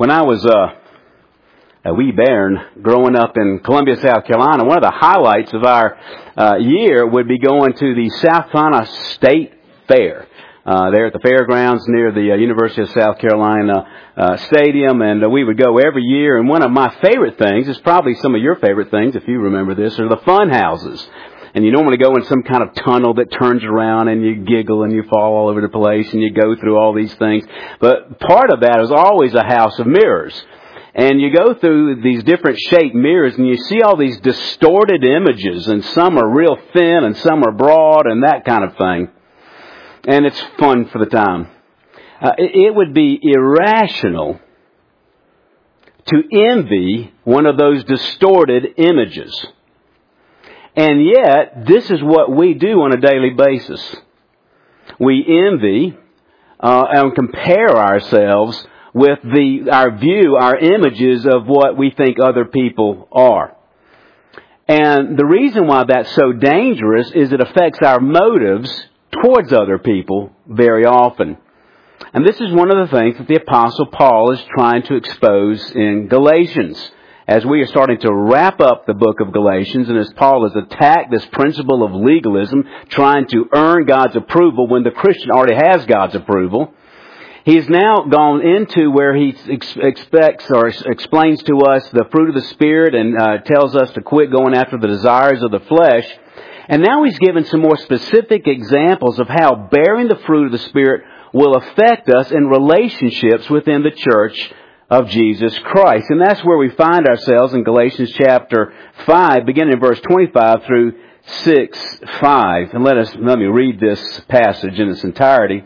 When I was a wee bairn growing up in Columbia, South Carolina, one of the highlights of our year would be going to the South Carolina State Fair. There at the fairgrounds near the University of South Carolina Stadium, and we would go every year. And one of my favorite things is probably some of your favorite things, if you remember this, are the fun houses. And you normally go in some kind of tunnel that turns around and you giggle and you fall all over the place and you go through all these things. But part of that is always a house of mirrors. And you go through these different shaped mirrors and you see all these distorted images, and some are real thin and some are broad and that kind of thing. And it's fun for the time. It would be irrational to envy one of those distorted images. And yet, this is what we do on a daily basis. We envy and compare ourselves with our images of what we think other people are. And the reason why that's so dangerous is it affects our motives towards other people very often. And this is one of the things that the Apostle Paul is trying to expose in Galatians. As we are starting to wrap up the book of Galatians, and as Paul has attacked this principle of legalism, trying to earn God's approval when the Christian already has God's approval, he's now gone into where he expects or explains to us the fruit of the Spirit and tells us to quit going after the desires of the flesh. And now he's given some more specific examples of how bearing the fruit of the Spirit will affect us in relationships within the church of Jesus Christ. And that's where we find ourselves in Galatians chapter 5, beginning in verse 25 through 6:5. And let me read this passage in its entirety.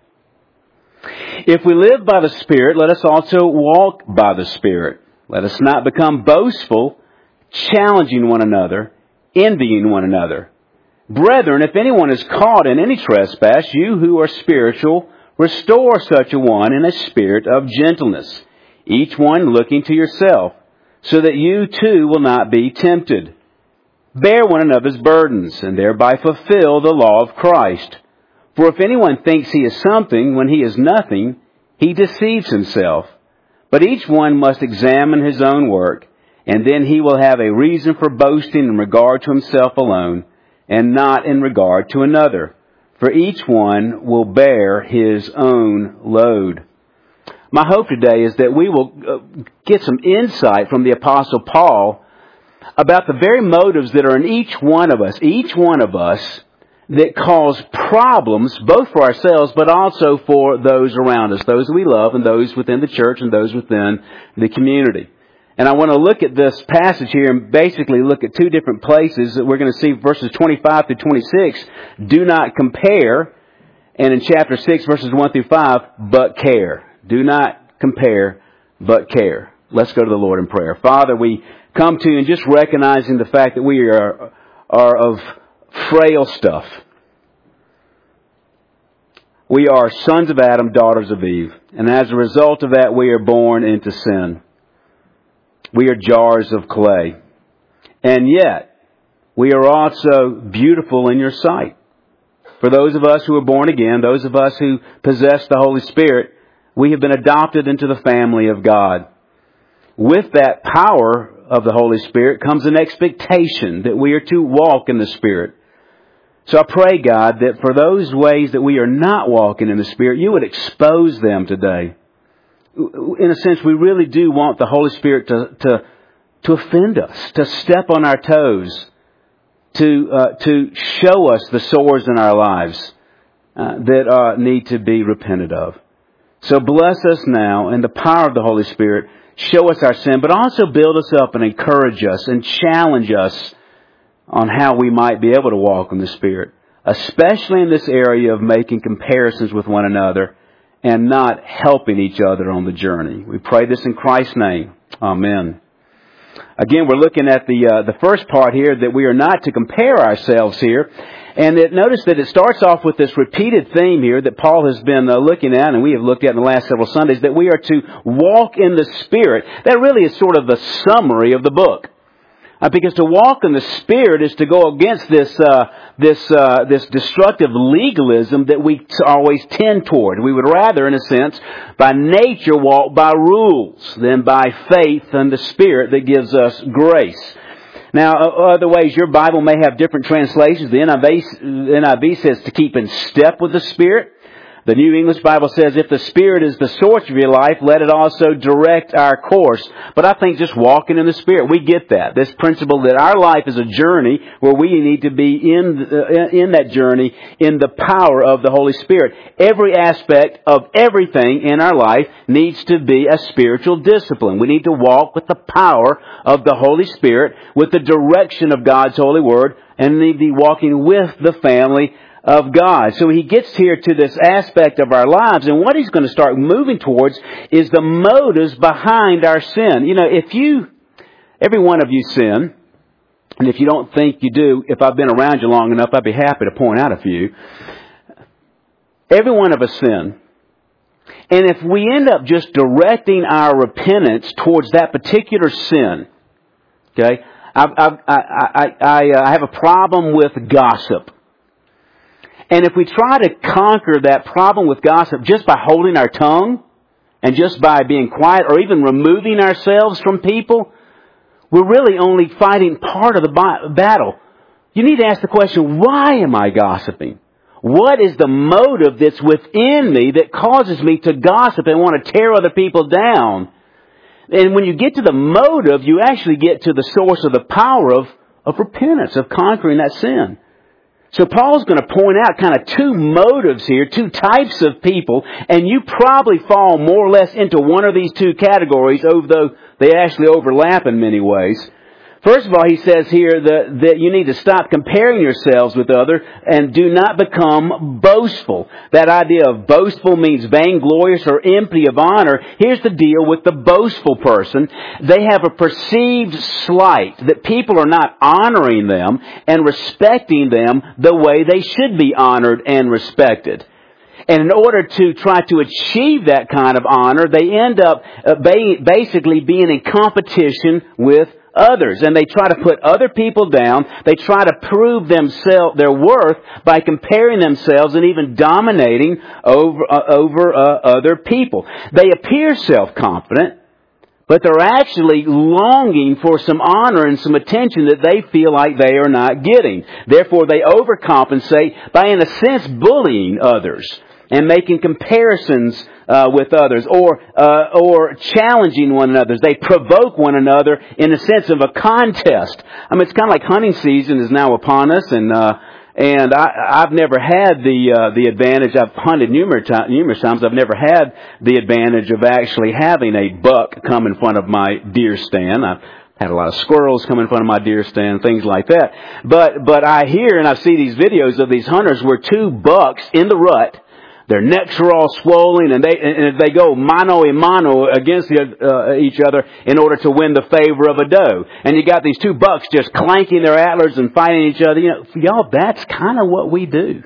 If we live by the Spirit, let us also walk by the Spirit. Let us not become boastful, challenging one another, envying one another. Brethren, if anyone is caught in any trespass, you who are spiritual, restore such a one in a spirit of gentleness, each one looking to yourself, so that you too will not be tempted. Bear one another's burdens, and thereby fulfill the law of Christ. For if anyone thinks he is something when he is nothing, he deceives himself. But each one must examine his own work, and then he will have a reason for boasting in regard to himself alone, and not in regard to another. For each one will bear his own load. My hope today is that we will get some insight from the Apostle Paul about the very motives that are in each one of us that cause problems both for ourselves but also for those around us, those we love and those within the church and those within the community. And I want to look at this passage here and basically look at two different places that we're going to see verses 25 through 26. Do not compare. And in chapter 6, verses 1 through 5, but care. Do not compare, but care. Let's go to the Lord in prayer. Father, we come to you and just recognizing the fact that we are of frail stuff. We are sons of Adam, daughters of Eve. And as a result of that, we are born into sin. We are jars of clay. And yet, we are also beautiful in your sight. For those of us who are born again, those of us who possess the Holy Spirit, we have been adopted into the family of God. With that power of the Holy Spirit comes an expectation that we are to walk in the Spirit. So I pray, God, that for those ways that we are not walking in the Spirit, you would expose them today. In a sense, we really do want the Holy Spirit to offend us, to step on our toes, to show us the sores in our lives that need to be repented of. So bless us now in the power of the Holy Spirit. Show us our sin, but also build us up and encourage us and challenge us on how we might be able to walk in the Spirit, especially in this area of making comparisons with one another and not helping each other on the journey. We pray this in Christ's name. Amen. Again, we're looking at the first part here, that we are not to compare ourselves here. And notice that it starts off with this repeated theme here that Paul has been looking at, and we have looked at in the last several Sundays, that we are to walk in the Spirit. That really is sort of the summary of the book. Because to walk in the Spirit is to go against this destructive legalism that we always tend toward. We would rather, in a sense, by nature walk by rules than by faith and the Spirit that gives us grace. Now, other ways, your Bible may have different translations. The NIV says to keep in step with the Spirit. The New English Bible says, if the Spirit is the source of your life, let it also direct our course. But I think just walking in the Spirit, we get that. This principle that our life is a journey where we need to be in that journey in the power of the Holy Spirit. Every aspect of everything in our life needs to be a spiritual discipline. We need to walk with the power of the Holy Spirit, with the direction of God's holy word, and need to be walking with the family of God. So he gets here to this aspect of our lives, and what he's going to start moving towards is the motives behind our sin. You know, every one of you sin, and if you don't think you do, if I've been around you long enough, I'd be happy to point out a few. Every one of us sin. And if we end up just directing our repentance towards that particular sin, okay, I have a problem with gossip. And if we try to conquer that problem with gossip just by holding our tongue and just by being quiet or even removing ourselves from people, we're really only fighting part of the battle. You need to ask the question, why am I gossiping? What is the motive that's within me that causes me to gossip and want to tear other people down? And when you get to the motive, you actually get to the source of the power of repentance, of conquering that sin. So Paul's going to point out kind of two motives here, two types of people, and you probably fall more or less into one of these two categories, although they actually overlap in many ways. First of all, he says here that you need to stop comparing yourselves with others and do not become boastful. That idea of boastful means vainglorious or empty of honor. Here's the deal with the boastful person. They have a perceived slight, that people are not honoring them and respecting them the way they should be honored and respected. And in order to try to achieve that kind of honor, they end up basically being in competition with others. And they try to put other people down. They try to prove their worth by comparing themselves and even dominating over other people. They appear self-confident, but they're actually longing for some honor and some attention that they feel like they are not getting. Therefore, they overcompensate by, in a sense, bullying others and making comparisons with others, or challenging one another. They provoke one another in the sense of a contest. I mean, it's kind of like hunting season is now upon us, and I've never had the advantage. I've hunted numerous times. I've never had the advantage of actually having a buck come in front of my deer stand. I've had a lot of squirrels come in front of my deer stand, things like that. But I hear and I see these videos of these hunters where two bucks in the rut, their necks are all swollen, and they go mano a mano against each other in order to win the favor of a doe. And you got these two bucks just clanking their antlers and fighting each other. You know, y'all, that's kind of what we do.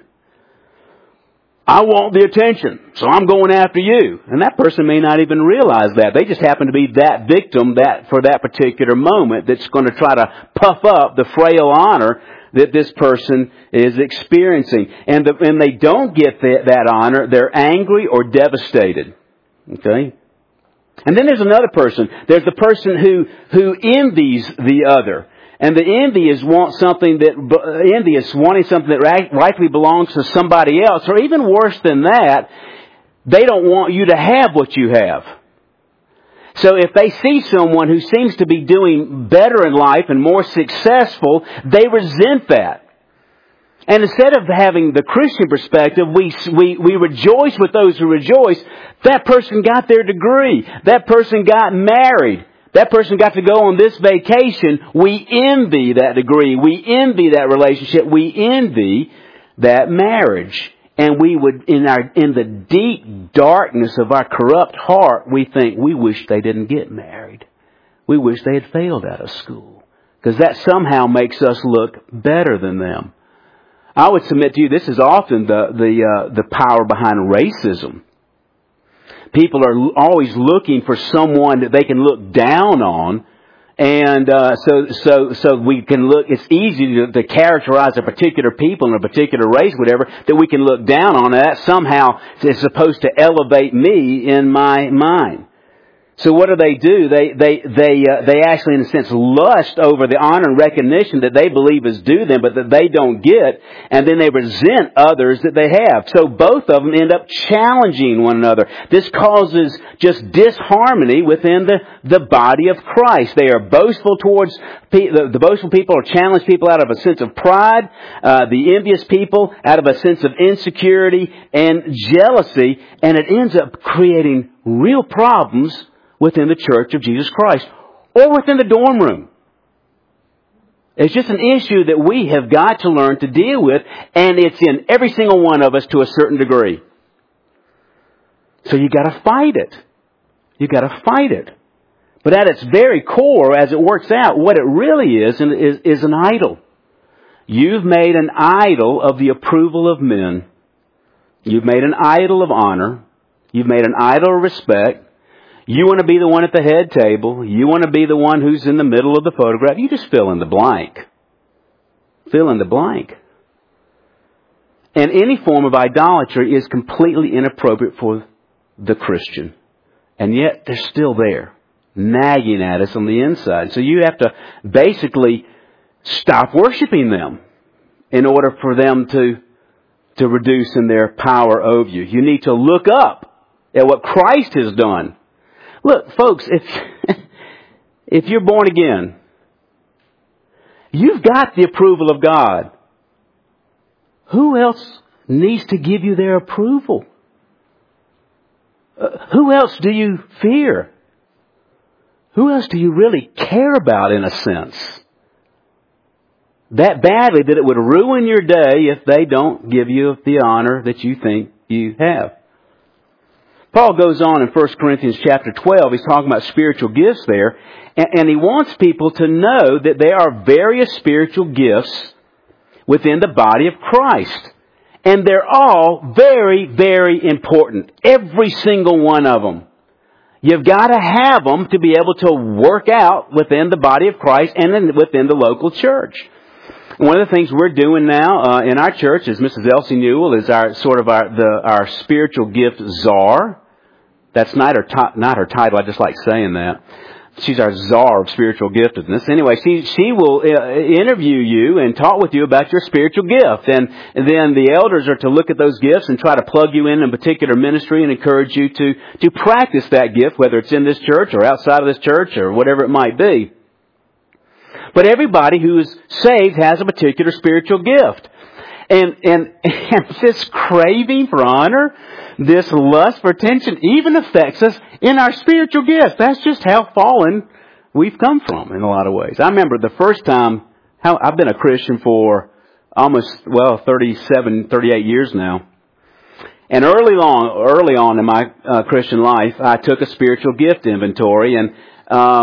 I want the attention, so I'm going after you. And that person may not even realize that. They just happen to be that victim for that particular moment that's going to try to puff up the frail honor that this person is experiencing. And when they don't get that honor, they're angry or devastated. Okay? And then there's another person. There's the person who envies the other. And the envious wanting something that rightfully belongs to somebody else. Or even worse than that, they don't want you to have what you have. So if they see someone who seems to be doing better in life and more successful, they resent that. And instead of having the Christian perspective, we rejoice with those who rejoice. That person got their degree. That person got married. That person got to go on this vacation. We envy that degree. We envy that relationship. We envy that marriage. And we would, in the deep darkness of our corrupt heart, we think, we wish they didn't get married. We wish they had failed out of school. Because that somehow makes us look better than them. I would submit to you, this is often the power behind racism. People are always looking for someone that they can look down on And so we can look. It's easy to characterize a particular people in a particular race, whatever, that we can look down on. That somehow is supposed to elevate me in my mind. So what do? They actually, in a sense, lust over the honor and recognition that they believe is due them, but that they don't get, and then they resent others that they have. So both of them end up challenging one another. This causes just disharmony within the body of Christ. They are boastful towards the boastful people, or challenge people out of a sense of pride. The envious people out of a sense of insecurity and jealousy, and it ends up creating real problems within the Church of Jesus Christ, or within the dorm room. It's just an issue that we have got to learn to deal with, and it's in every single one of us to a certain degree. So you got to fight it. You got to fight it. But at its very core, as it works out, what it really is an idol. You've made an idol of the approval of men. You've made an idol of honor. You've made an idol of respect. You want to be the one at the head table. You want to be the one who's in the middle of the photograph. You just fill in the blank. Fill in the blank. And any form of idolatry is completely inappropriate for the Christian. And yet they're still there, nagging at us on the inside. So you have to basically stop worshiping them in order for them to reduce in their power over you. You need to look up at what Christ has done. Look, folks, if you're born again, you've got the approval of God. Who else needs to give you their approval? Who else do you fear? Who else do you really care about, in a sense? That badly that it would ruin your day if they don't give you the honor that you think you have. Paul goes on in 1 Corinthians chapter 12. He's talking about spiritual gifts there. And he wants people to know that there are various spiritual gifts within the body of Christ. And they're all very, very important. Every single one of them. You've got to have them to be able to work out within the body of Christ and then within the local church. One of the things we're doing now in our church is Mrs. Elsie Newell is our spiritual gift czar. That's not her title. I just like saying that. She's our czar of spiritual giftedness. Anyway, she will interview you and talk with you about your spiritual gift. And then the elders are to look at those gifts and try to plug you in a particular ministry and encourage you to practice that gift, whether it's in this church or outside of this church or whatever it might be. But everybody who is saved has a particular spiritual gift. And this craving for honor, this lust for attention even affects us in our spiritual gifts. That's just how fallen we've come from in a lot of ways. I remember the first time, I've been a Christian for almost, 38 years now. And early on in my Christian life, I took a spiritual gift inventory, and I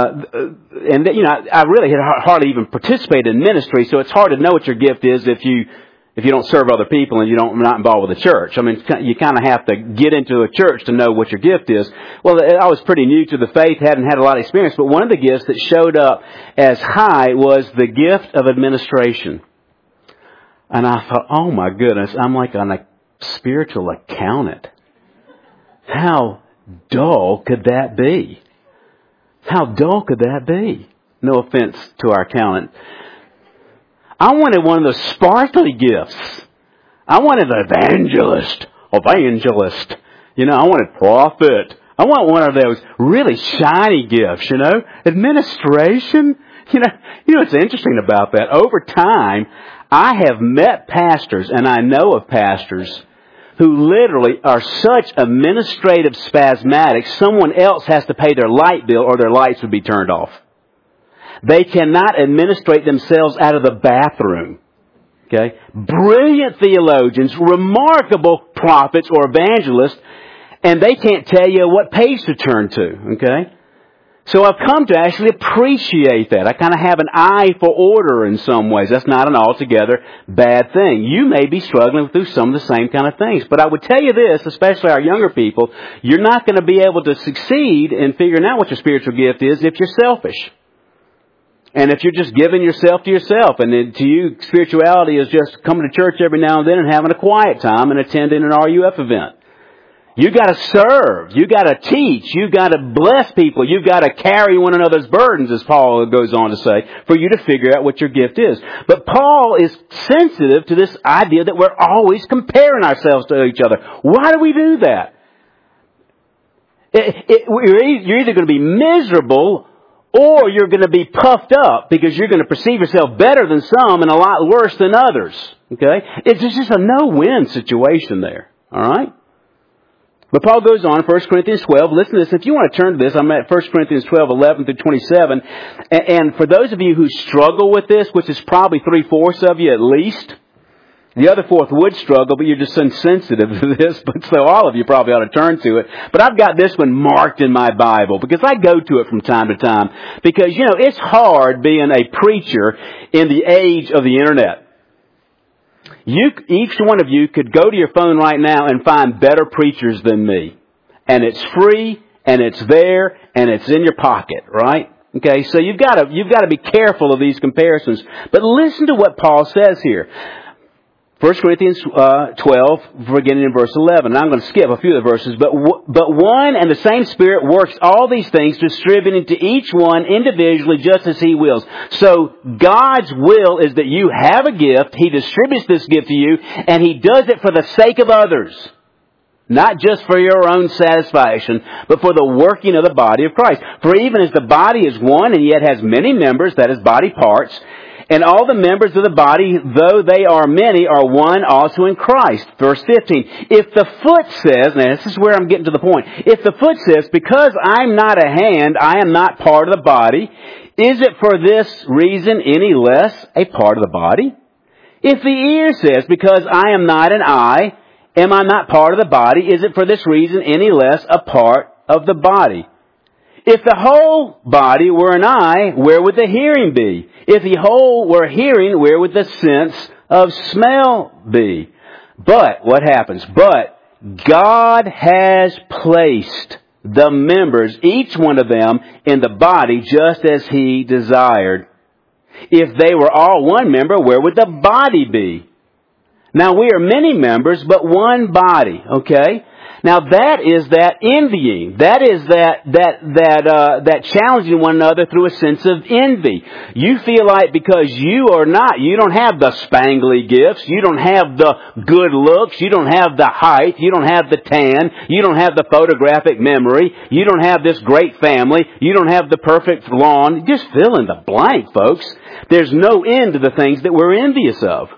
really had hardly even participated in ministry, so it's hard to know what your gift is if you don't serve other people and you're not involved with the church. I mean, you kind of have to get into a church to know what your gift is. Well, I was pretty new to the faith, hadn't had a lot of experience, but one of the gifts that showed up as high was the gift of administration. And I thought, oh my goodness, I'm like a spiritual accountant. How dull could that be? How dull could that be? No offense to our accountant. I wanted one of those sparkly gifts. I wanted evangelist. I wanted prophet. I want one of those really shiny gifts, Administration. You know what's interesting about that? Over time, I have met pastors, and I know of pastors who literally are such administrative spasmatics, someone else has to pay their light bill or their lights would be turned off. They cannot administrate themselves out of the bathroom. Okay? Brilliant theologians, remarkable prophets or evangelists, and they can't tell you what page to turn to. Okay? So I've come to actually appreciate that. I kind of have an eye for order in some ways. That's not an altogether bad thing. You may be struggling through some of the same kind of things. But I would tell you this, especially our younger people, you're not going to be able to succeed in figuring out what your spiritual gift is if you're selfish. And if you're just giving yourself to yourself, and then to you, spirituality is just coming to church every now and then and having a quiet time and attending an RUF event. You got to serve. You got to teach. You got to bless people. You got to carry one another's burdens, as Paul goes on to say, for you to figure out what your gift is. But Paul is sensitive to this idea that we're always comparing ourselves to each other. Why do we do that? You're either going to be miserable or you're going to be puffed up because you're going to perceive yourself better than some and a lot worse than others. Okay? It's just a no-win situation there. All right? But Paul goes on, 1 Corinthians 12. Listen to this. If you want to turn to this, I'm at 1 Corinthians 12, 11 through 27. And for those of you who struggle with this, which is probably 3/4 of you at least, the other fourth would struggle, but you're just insensitive to this. But so all of you probably ought to turn to it. But I've got this one marked in my Bible because I go to it from time to time. Because, you know, it's hard being a preacher in the age of the Internet. Each one of you could go to your phone right now and find better preachers than me. And it's free, and it's there, and it's in your pocket, right? Okay, so you've got to be careful of these comparisons. But listen to what Paul says here. 1 Corinthians 12, beginning in verse 11. And I'm going to skip a few of the verses. But one and the same Spirit works all these things, distributing to each one individually just as He wills. So God's will is that you have a gift. He distributes this gift to you, and He does it for the sake of others. Not just for your own satisfaction, but for the working of the body of Christ. For even as the body is one and yet has many members, that is body parts, and all the members of the body, though they are many, are one also in Christ. Verse 15. If the foot says, now this is where I'm getting to the point. If the foot says, because I'm not a hand, I am not part of the body, is it for this reason any less a part of the body? If the ear says, because I am not an eye, am I not part of the body, is it for this reason any less a part of the body? If the whole body were an eye, where would the hearing be? If the whole were hearing, where would the sense of smell be? But, what happens? But, God has placed the members, each one of them, in the body just as He desired. If they were all one member, where would the body be? Now, we are many members, but one body, okay? Now that is that envying. That is that challenging one another through a sense of envy. You feel like because you don't have the spangly gifts, you don't have the good looks, you don't have the height, you don't have the tan, you don't have the photographic memory, you don't have this great family, you don't have the perfect lawn. Just fill in the blank, folks. There's no end to the things that we're envious of.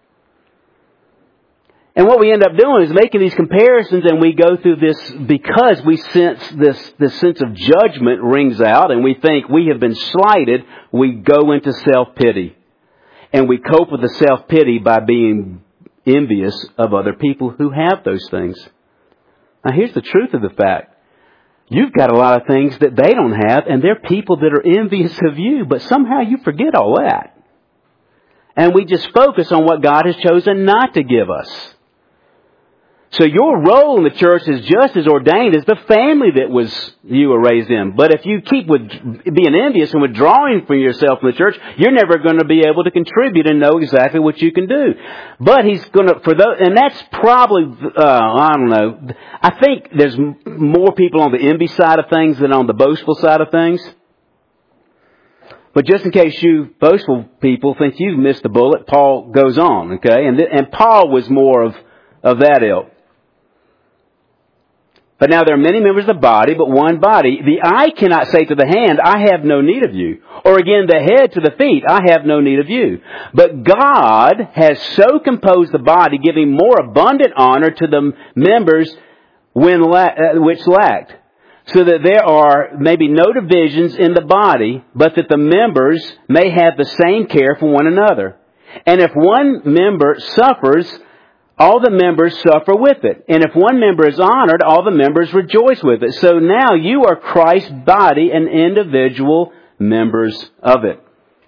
And what we end up doing is making these comparisons, and we go through this because we sense this sense of judgment rings out, and we think we have been slighted. We go into self-pity. And we cope with the self-pity by being envious of other people who have those things. Now here's the truth of the fact. You've got a lot of things that they don't have, and they're people that are envious of you, but somehow you forget all that. And we just focus on what God has chosen not to give us. So your role in the church is just as ordained as the family that you were raised in. But if you keep being envious and withdrawing from yourself from the church, you're never going to be able to contribute and know exactly what you can do. But He's going to, and that's probably, I don't know. I think there's more people on the envy side of things than on the boastful side of things. But just in case you boastful people think you've missed the bullet, Paul goes on, okay? And Paul was more of that ilk. But now there are many members of the body, but one body. The eye cannot say to the hand, I have no need of you. Or again, the head to the feet, I have no need of you. But God has so composed the body, giving more abundant honor to the members which lacked. So that there are maybe no divisions in the body, but that the members may have the same care for one another. And if one member suffers, all the members suffer with it. And if one member is honored, all the members rejoice with it. So now you are Christ's body and individual members of it.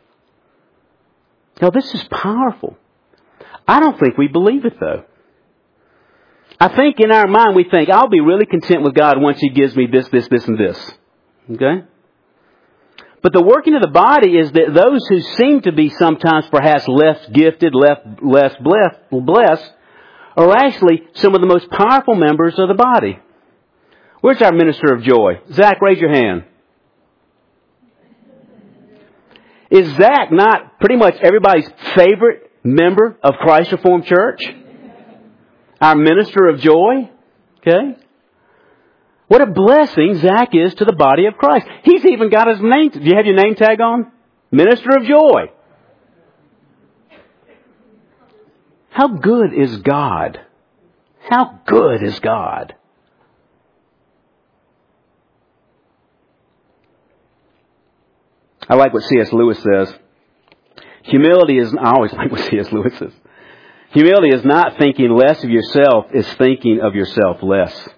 Now this is powerful. I don't think we believe it though. I think in our mind we think, I'll be really content with God once He gives me this, and this. Okay? But the working of the body is that those who seem to be sometimes perhaps less gifted, less blessed, are actually some of the most powerful members of the body. Where's our minister of joy? Zach, raise your hand. Is Zach not pretty much everybody's favorite member of Christ Reformed Church? Our minister of joy? Okay? What a blessing Zach is to the body of Christ. He's even got his name. Do you have your name tag on? Minister of joy. How good is God? How good is God? I like what C.S. Lewis says. I always like what C.S. Lewis says. Humility is not thinking less of yourself, it's thinking of yourself less.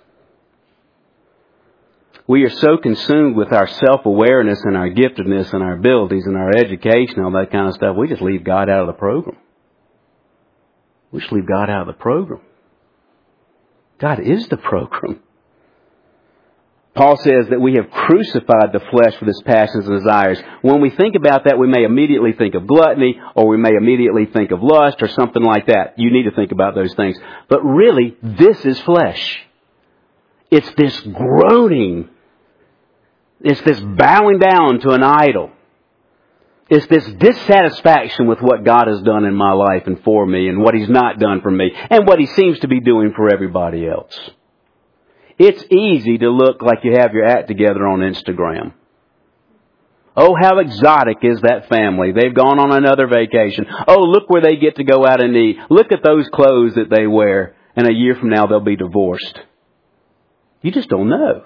We are so consumed with our self-awareness and our giftedness and our abilities and our education and all that kind of stuff, we just leave God out of the program. We just leave God out of the program. God is the program. Paul says that we have crucified the flesh with its passions and desires. When we think about that, we may immediately think of gluttony, or we may immediately think of lust, or something like that. You need to think about those things. But really, this is flesh. It's this groaning. It's this bowing down to an idol. It's this dissatisfaction with what God has done in my life and for me, and what He's not done for me, and what He seems to be doing for everybody else. It's easy to look like you have your act together on Instagram. Oh, how exotic is that family. They've gone on another vacation. Oh, look where they get to go out and eat. Look at those clothes that they wear. And a year from now, they'll be divorced. You just don't know.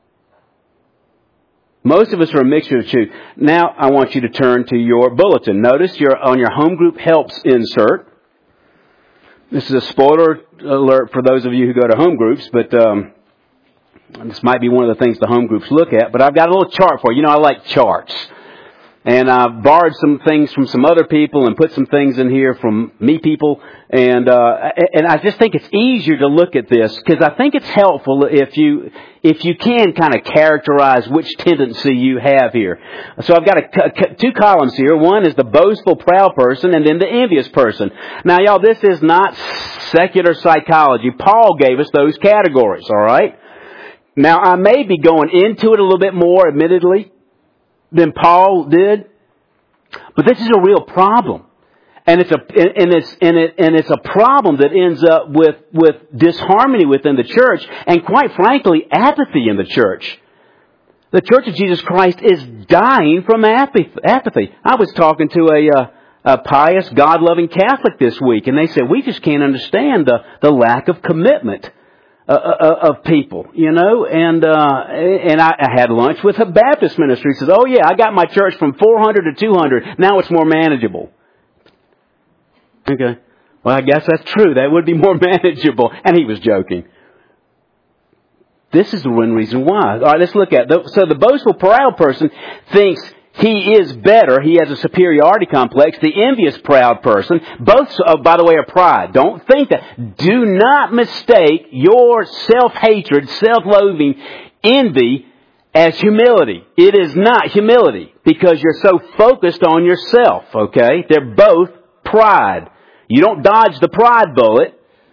Most of us are a mixture of the two. Now, I want you to turn to your bulletin. Notice you're on your home group helps insert. This is a spoiler alert for those of you who go to home groups, but this might be one of the things the home groups look at, but I've got a little chart for you. You know, I like charts. And I've borrowed some things from some other people and put some things in here from me people. And I just think it's easier to look at this because I think it's helpful if you can kind of characterize which tendency you have here. So I've got two columns here. One is the boastful, proud person, and then the envious person. Now, y'all, this is not secular psychology. Paul gave us those categories, all right? Now, I may be going into it a little bit more, admittedly, than Paul did, but this is a real problem, and it's a problem that ends up with disharmony within the church, and quite frankly, apathy in the church. The Church of Jesus Christ is dying from apathy. I was talking to a pious, God-loving Catholic this week, and they said we just can't understand the lack of commitment of people, you know, and I had lunch with a Baptist ministry. He says, "Oh yeah, I got my church from 400 to 200. Now it's more manageable." Okay, well I guess that's true. That would be more manageable. And he was joking. This is the one reason why. All right, let's look at it. So the boastful, proud person thinks he is better. He has a superiority complex. The envious, proud person, both, by the way, are pride. Don't think that. Do not mistake your self-hatred, self-loathing, envy as humility. It is not humility because you're so focused on yourself, okay? They're both pride. You don't dodge the pride bullet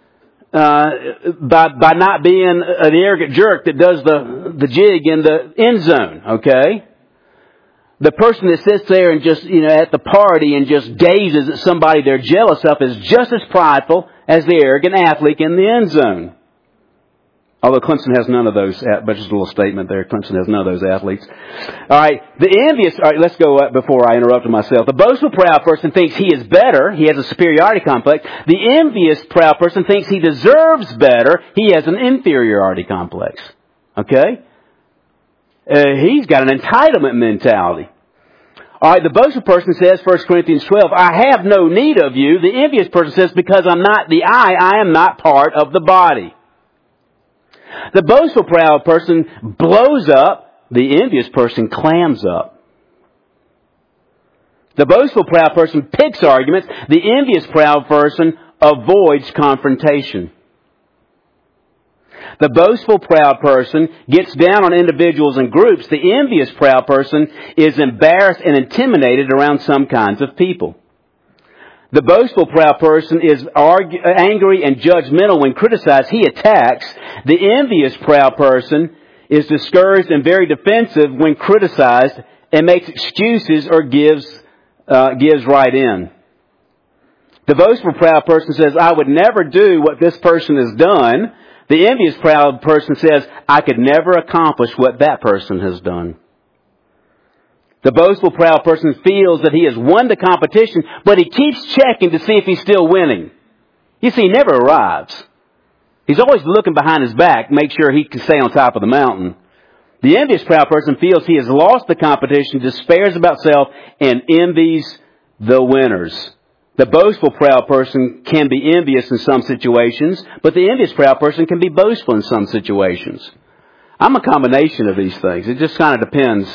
by not being an arrogant jerk that does the jig in the end zone, okay? The person that sits there and just, you know, at the party and just gazes at somebody they're jealous of is just as prideful as the arrogant athlete in the end zone. Although Clemson has none of those, but just a little statement there. Clemson has none of those athletes. All right, the envious, all right, let's go up before I interrupted myself. The boastful, proud person thinks he is better. He has a superiority complex. The envious, proud person thinks he deserves better. He has an inferiority complex. Okay? He's got an entitlement mentality. All right, the boastful person says, 1 Corinthians 12, "I have no need of you." The envious person says, "Because I'm not the eye, I am not part of the body." The boastful, proud person blows up. The envious person clams up. The boastful, proud person picks arguments. The envious, proud person avoids confrontation. The boastful, proud person gets down on individuals and groups. The envious, proud person is embarrassed and intimidated around some kinds of people. The boastful, proud person is angry and judgmental when criticized. He attacks. The envious, proud person is discouraged and very defensive when criticized and makes excuses or gives right in. The boastful, proud person says, I would never do what this person has done. The envious, proud person says, I could never accomplish what that person has done. The boastful, proud person feels that he has won the competition, but he keeps checking to see if he's still winning. You see, he never arrives. He's always looking behind his back, make sure he can stay on top of the mountain. The envious, proud person feels he has lost the competition, despairs about self, and envies the winners. The boastful, proud person can be envious in some situations, but the envious, proud person can be boastful in some situations. I'm a combination of these things. It just kind of depends.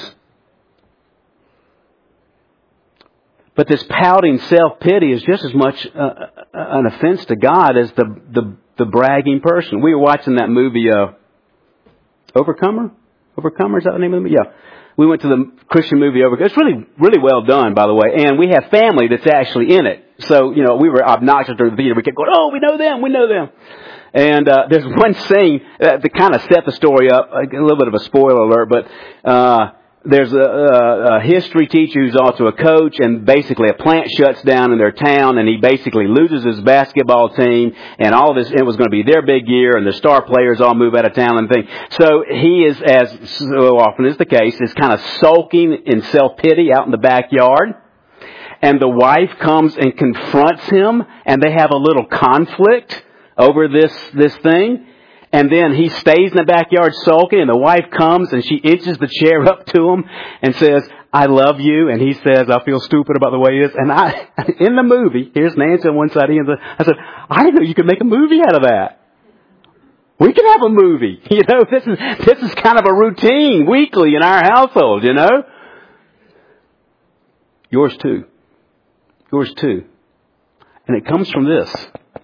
But this pouting self-pity is just as much an offense to God as the bragging person. We were watching that movie, Overcomer? Overcomer, is that the name of the movie? Yeah. We went to the Christian movie Overcomer. It's really, really well done, by the way. And we have family that's actually in it. So, we were obnoxious during the theater. We kept going, oh, we know them. And there's one scene that kind of set the story up, a little bit of a spoiler alert, but there's a history teacher who's also a coach, and basically a plant shuts down in their town, and he basically loses his basketball team, and all of this, it was going to be their big year, and the star players all move out of town and things. So he is, as so often is the case, is kind of sulking in self-pity out in the backyard. And the wife comes and confronts him, and they have a little conflict over this thing. And then he stays in the backyard sulking, and the wife comes and she inches the chair up to him and says, I love you. And he says, I feel stupid about the way he is. And in the movie, here's Nancy on one side, I said, I didn't know you could make a movie out of that. We can have a movie. This is kind of a routine weekly in our household, Yours too. Yours too. And it comes from this.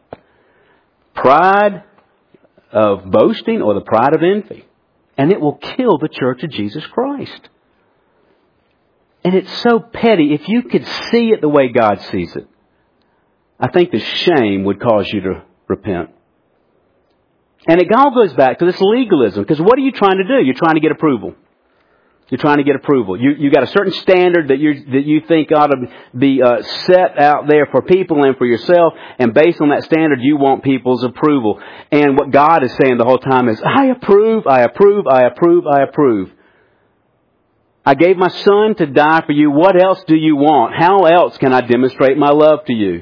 Pride of boasting or the pride of envy. And it will kill the church of Jesus Christ. And it's so petty. If you could see it the way God sees it, I think the shame would cause you to repent. And it all goes back to this legalism. Because what are you trying to do? You're trying to get approval. You're trying to get approval. You got a certain standard that you think ought to be set out there for people and for yourself, and based on that standard, you want people's approval. And what God is saying the whole time is, I approve, I approve, I approve, I approve. I gave my son to die for you. What else do you want? How else can I demonstrate my love to you?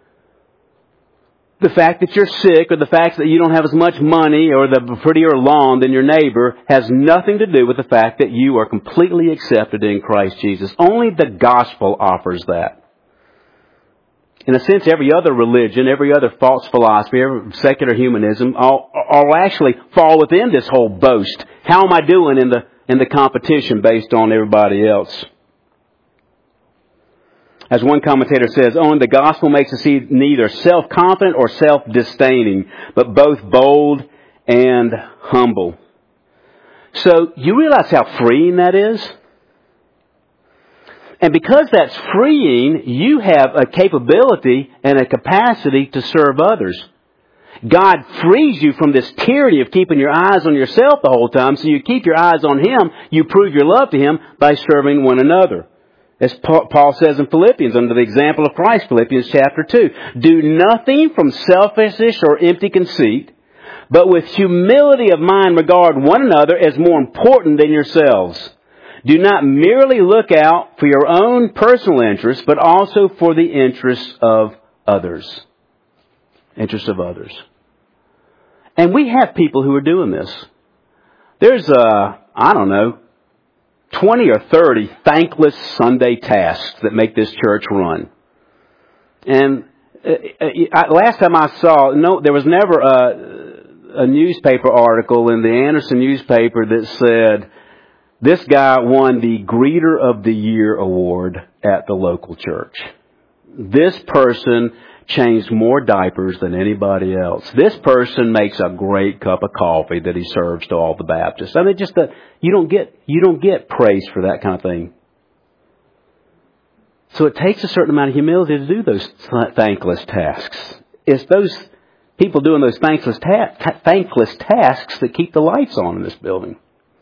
The fact that you're sick, or the fact that you don't have as much money, or the prettier lawn than your neighbor, has nothing to do with the fact that you are completely accepted in Christ Jesus. Only the gospel offers that. In a sense, every other religion, every other false philosophy, every secular humanism, all actually fall within this whole boast. How am I doing in the competition based on everybody else? As one commentator says, only the gospel makes us neither self-confident or self-disdaining, but both bold and humble. So you realize how freeing that is? And because that's freeing, you have a capability and a capacity to serve others. God frees you from this tyranny of keeping your eyes on yourself the whole time, so you keep your eyes on Him. You prove your love to Him by serving one another. As Paul says in Philippians, under the example of Christ, Philippians chapter 2, do nothing from selfishness or empty conceit, but with humility of mind regard one another as more important than yourselves. Do not merely look out for your own personal interests, but also for the interests of others. Interests of others. And we have people who are doing this. There's 20 or 30 thankless Sunday tasks that make this church run. And last time I saw, there was never a newspaper article in the Anderson newspaper that said, this guy won the Greeter of the Year award at the local church. This person changed more diapers than anybody else. This person makes a great cup of coffee that he serves to all the Baptists. I mean, just that you don't get praise for that kind of thing. So it takes a certain amount of humility to do those thankless tasks. It's those people doing those thankless tasks that keep the lights on in this building.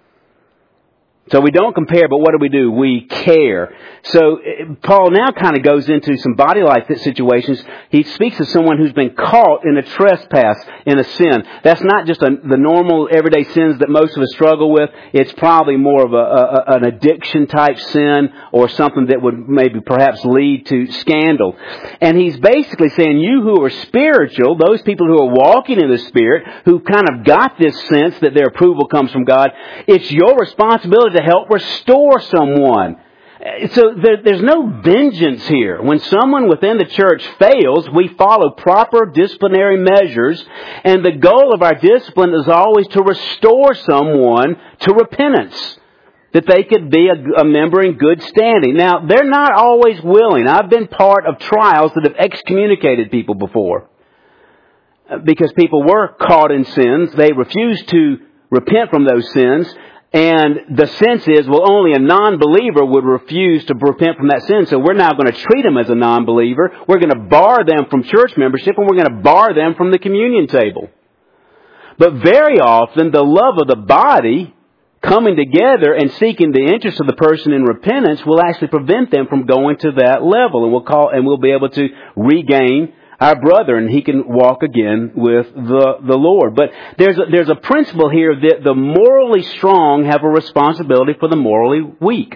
So we don't compare, but what do? We care. So Paul now kind of goes into some body life situations. He speaks of someone who's been caught in a trespass, in a sin. That's not just the normal everyday sins that most of us struggle with. It's probably more of an addiction type sin or something that would maybe perhaps lead to scandal. And he's basically saying, you who are spiritual, those people who are walking in the Spirit, who kind of got this sense that their approval comes from God, it's your responsibility to help restore someone. So there's no vengeance here. When someone within the church fails, we follow proper disciplinary measures, and the goal of our discipline is always to restore someone to repentance, that they could be a member in good standing. Now, they're not always willing. I've been part of trials that have excommunicated people before, because people were caught in sins. They refused to repent from those sins. And the sense is, well, only a non-believer would refuse to repent from that sin. So we're now going to treat them as a non-believer. We're going to bar them from church membership, and we're going to bar them from the communion table. But very often, the love of the body coming together and seeking the interest of the person in repentance will actually prevent them from going to that level. And we'll be able to regain our brother, and he can walk again with the Lord. But there's a principle here that the morally strong have a responsibility for the morally weak.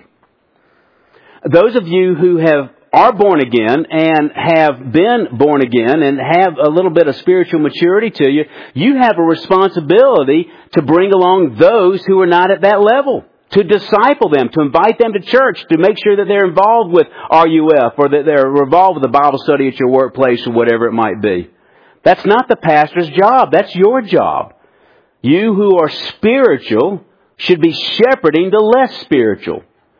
Those of you who are born again and have been born again and have a little bit of spiritual maturity to you, you have a responsibility to bring along those who are not at that level, to disciple them, to invite them to church, to make sure that they're involved with RUF or that they're involved with the Bible study at your workplace or whatever it might be. That's not the pastor's job. That's your job. You who are spiritual should be shepherding the less spiritual.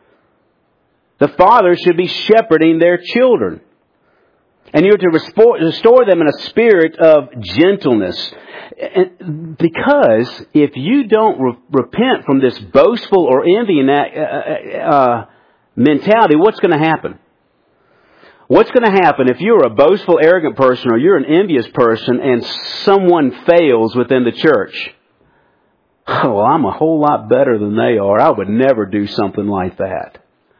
The fathers should be shepherding their children. And you're to restore them in a spirit of gentleness. Because if you don't repent from this boastful or envying mentality, what's going to happen? What's going to happen if you're a boastful, arrogant person or you're an envious person and someone fails within the church? Oh, well, I'm a whole lot better than they are. I would never do something like that.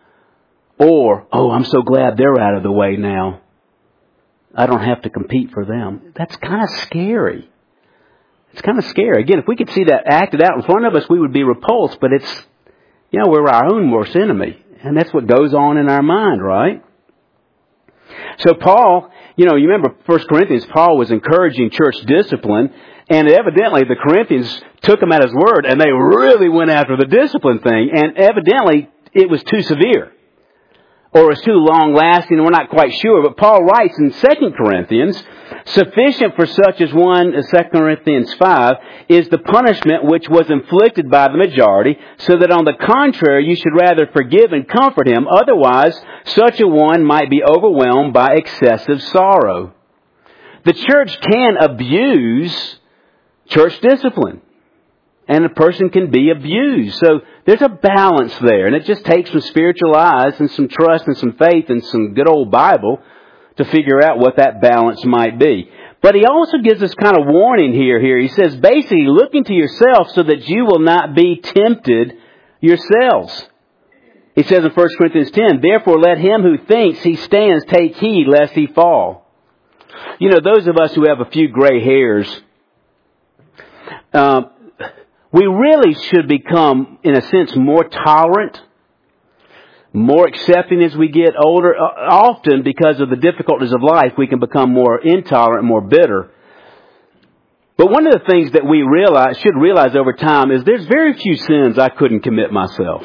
Or, oh, I'm so glad they're out of the way now. I don't have to compete for them. That's kind of scary. It's kind of scary. Again, if we could see that acted out in front of us, we would be repulsed. But it's, we're our own worst enemy. And that's what goes on in our mind, right? So Paul, you remember 1 Corinthians, Paul was encouraging church discipline. And evidently the Corinthians took him at his word and they really went after the discipline thing. And evidently it was too severe. Or it's too long-lasting, we're not quite sure. But Paul writes in 2 Corinthians, sufficient for such as 2 Corinthians 5, is the punishment which was inflicted by the majority, so that on the contrary you should rather forgive and comfort him. Otherwise, such a one might be overwhelmed by excessive sorrow. The church can abuse church discipline. And a person can be abused. So there's a balance there. And it just takes some spiritual eyes and some trust and some faith and some good old Bible to figure out what that balance might be. But he also gives us kind of warning here. He says, basically, look into yourself so that you will not be tempted yourselves. He says in 1 Corinthians 10, therefore let him who thinks he stands take heed lest he fall. Those of us who have a few gray hairs, we really should become, in a sense, more tolerant, more accepting as we get older. Often, because of the difficulties of life, we can become more intolerant, more bitter. But one of the things that we should realize over time is there's very few sins I couldn't commit myself.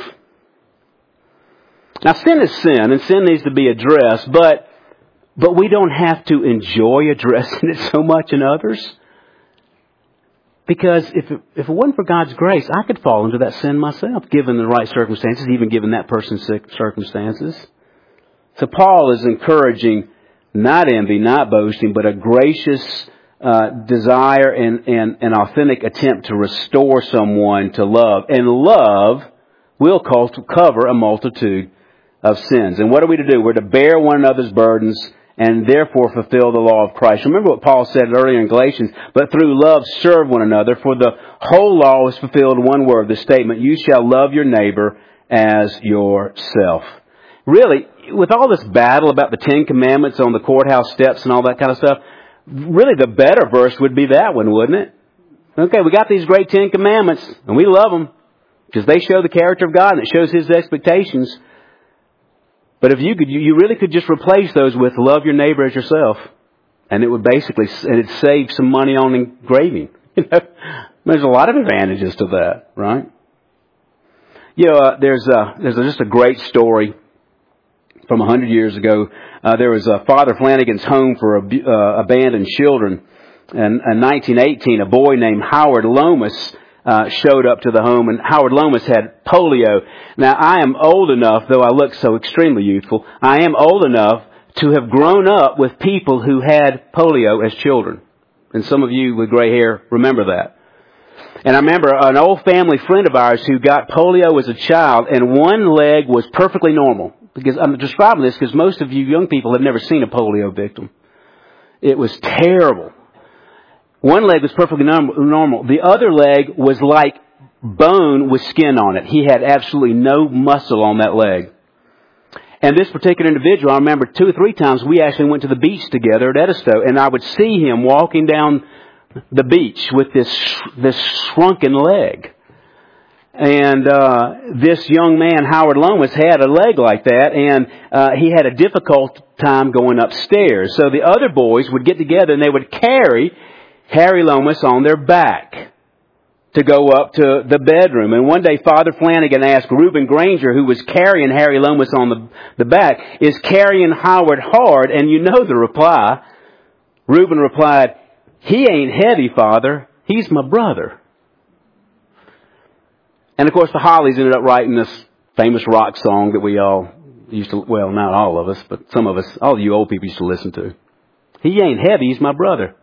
Now, sin is sin, and sin needs to be addressed, but we don't have to enjoy addressing it so much in others. Because if it wasn't for God's grace, I could fall into that sin myself, given the right circumstances, even given that person's circumstances. So Paul is encouraging not envy, not boasting, but a gracious desire and an authentic attempt to restore someone to love. And love will cover a multitude of sins. And what are we to do? We're to bear one another's burdens and therefore fulfill the law of Christ. Remember what Paul said earlier in Galatians, but through love serve one another, for the whole law is fulfilled in one word, the statement, you shall love your neighbor as yourself. Really, with all this battle about the Ten Commandments on the courthouse steps and all that kind of stuff, really the better verse would be that one, wouldn't it? Okay, we got these great Ten Commandments, and we love them, because they show the character of God and it shows His expectations. But if you really could just replace those with love your neighbor as yourself, and it would basically, and it'd save some money on engraving. You know, there's a lot of advantages to that, right? You know, there's just a great story from 100 years ago. There was Father Flanagan's home for abandoned children. And in 1918, a boy named Howard Lomas showed up to the home, and Howard Lomas had polio. Now, I am old enough, though I look so extremely youthful, I am old enough to have grown up with people who had polio as children. And some of you with gray hair remember that. And I remember an old family friend of ours who got polio as a child, and one leg was perfectly normal. Because I'm describing this because most of you young people have never seen a polio victim. It was terrible. One leg was perfectly normal. The other leg was like bone with skin on it. He had absolutely no muscle on that leg. And this particular individual, I remember 2 or 3 times we actually went to the beach together at Edisto, and I would see him walking down the beach with this shrunken leg. And this young man, Howard Lomas, had a leg like that, and he had a difficult time going upstairs. So the other boys would get together and they would carry Harry Lomas on their back to go up to the bedroom. And one day Father Flanagan asked Reuben Granger, who was carrying Harry Lomas on the back, is carrying Howard hard? And you know the reply. Reuben replied, he ain't heavy, Father. He's my brother. And of course the Hollies ended up writing this famous rock song that we all used to, well, not all of us, but some of us, all you old people used to listen to. He ain't heavy, he's my brother.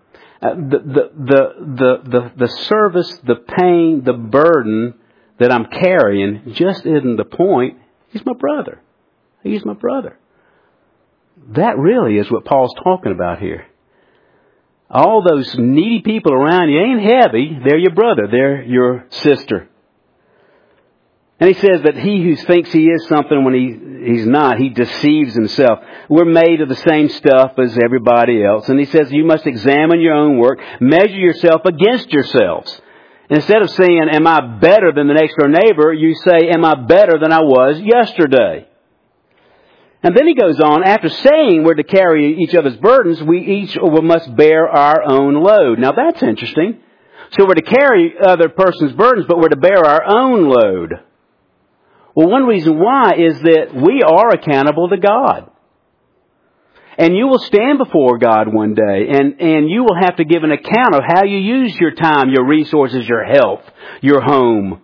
The service, the pain, the burden that I'm carrying just isn't the point. He's my brother. He's my brother. That really is what Paul's talking about here. All those needy people around you ain't heavy. They're your brother. They're your sister. And he says that he who thinks he is something when he's not, he deceives himself. We're made of the same stuff as everybody else. And he says you must examine your own work, measure yourself against yourselves. Instead of saying, am I better than the next door neighbor, you say, am I better than I was yesterday? And then he goes on, after saying we're to carry each other's burdens, we must bear our own load. Now that's interesting. So we're to carry other person's burdens, but we're to bear our own load. Well, one reason why is that we are accountable to God. And you will stand before God one day, and you will have to give an account of how you use your time, your resources, your health, your home.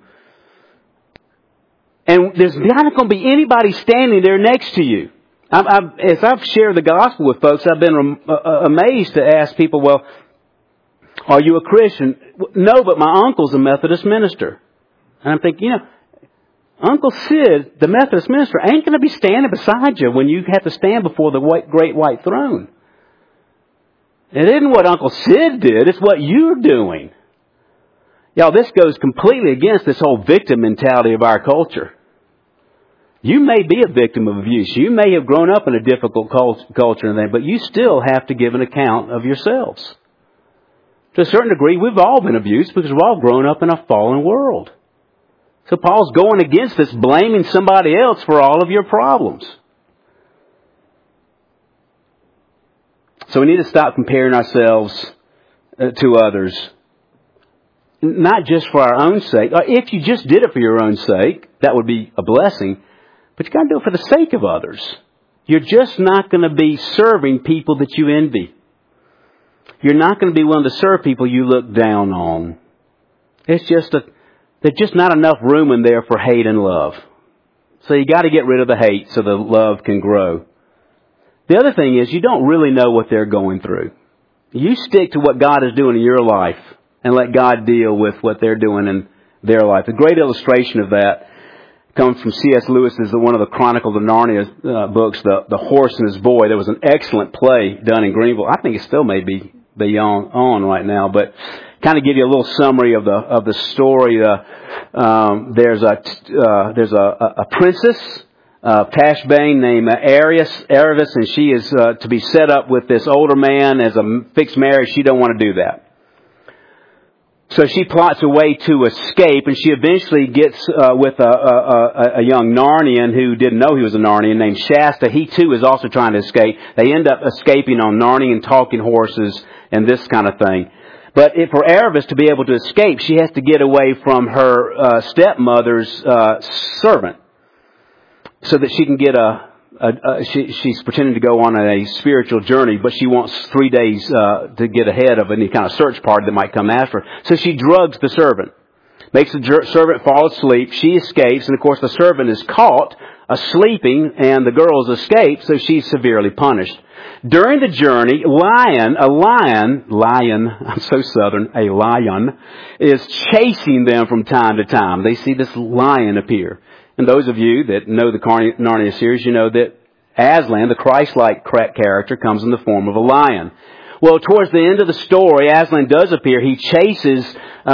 And there's not going to be anybody standing there next to you. As I've shared the gospel with folks, I've been amazed to ask people, well, are you a Christian? No, but my uncle's a Methodist minister. And I'm thinking, Uncle Sid, the Methodist minister, ain't going to be standing beside you when you have to stand before the great white throne. It isn't what Uncle Sid did, it's what you're doing. Y'all, this goes completely against this whole victim mentality of our culture. You may be a victim of abuse. You may have grown up in a difficult culture and that, but you still have to give an account of yourselves. To a certain degree, we've all been abused because we've all grown up in a fallen world. So Paul's going against this, blaming somebody else for all of your problems. So we need to stop comparing ourselves to others. Not just for our own sake. If you just did it for your own sake, that would be a blessing. But you got to do it for the sake of others. You're just not going to be serving people that you envy. You're not going to be willing to serve people you look down on. There's just not enough room in there for hate and love. So you got to get rid of the hate so the love can grow. The other thing is you don't really know what they're going through. You stick to what God is doing in your life and let God deal with what they're doing in their life. A great illustration of that comes from C.S. Lewis's one of the Chronicles of Narnia books, The Horse and His Boy. There was an excellent play done in Greenville. I think it still may be on right now, but kind of give you a little summary of the story. There's a princess, Tashbane, named Aravis, and she is to be set up with this older man as a fixed marriage. She don't want to do that. So she plots a way to escape, and she eventually gets with a young Narnian who didn't know he was a Narnian named Shasta. He too is also trying to escape. They end up escaping on Narnian talking horses and this kind of thing. But for Aravis to be able to escape, she has to get away from her stepmother's servant, so that she can get she's pretending to go on a spiritual journey, but she wants 3 days to get ahead of any kind of search party that might come after her. So she drugs the servant, makes the servant fall asleep. She escapes, and of course the servant is caught sleeping, and the girls escape, so she's severely punished. During the journey, a lion, I'm so southern, a lion, is chasing them from time to time. They see this lion appear. And those of you that know the Narnia series, you know that Aslan, the Christ-like character, comes in the form of a lion. Well, towards the end of the story, Aslan does appear. He chases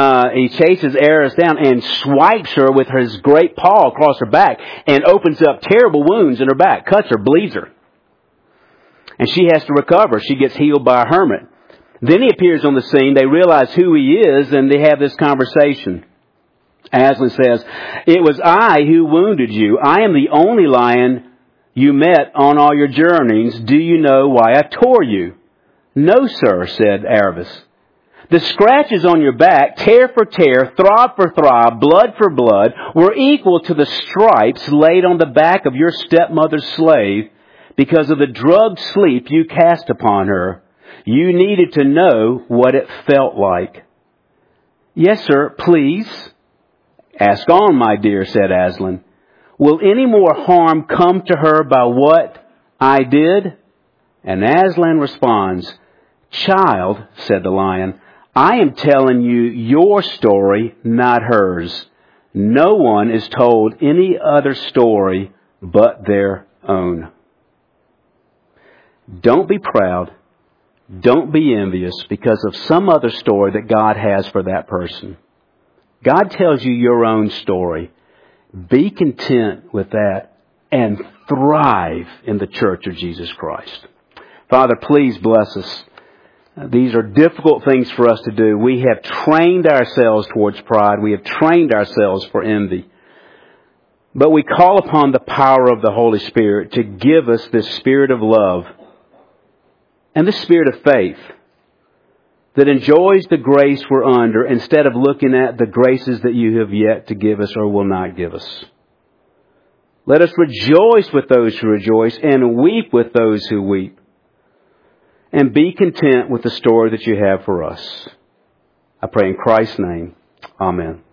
Eris down and swipes her with his great paw across her back and opens up terrible wounds in her back, cuts her, bleeds her. And she has to recover. She gets healed by a hermit. Then he appears on the scene. They realize who he is, and they have this conversation. Aslan says, "It was I who wounded you. I am the only lion you met on all your journeys. Do you know why I tore you?" "No, sir," said Aravis. "The scratches on your back, tear for tear, throb for throb, blood for blood, were equal to the stripes laid on the back of your stepmother's slave because of the drugged sleep you cast upon her. You needed to know what it felt like." "Yes, sir, please." "Ask on, my dear," said Aslan. "Will any more harm come to her by what I did?" And Aslan responds, "Child," said the lion, "I am telling you your story, not hers. No one is told any other story but their own." Don't be proud. Don't be envious because of some other story that God has for that person. God tells you your own story. Be content with that and thrive in the church of Jesus Christ. Father, please bless us. These are difficult things for us to do. We have trained ourselves towards pride. We have trained ourselves for envy. But we call upon the power of the Holy Spirit to give us this spirit of love and the spirit of faith that enjoys the grace we're under instead of looking at the graces that you have yet to give us or will not give us. Let us rejoice with those who rejoice and weep with those who weep. And be content with the story that you have for us. I pray in Christ's name. Amen.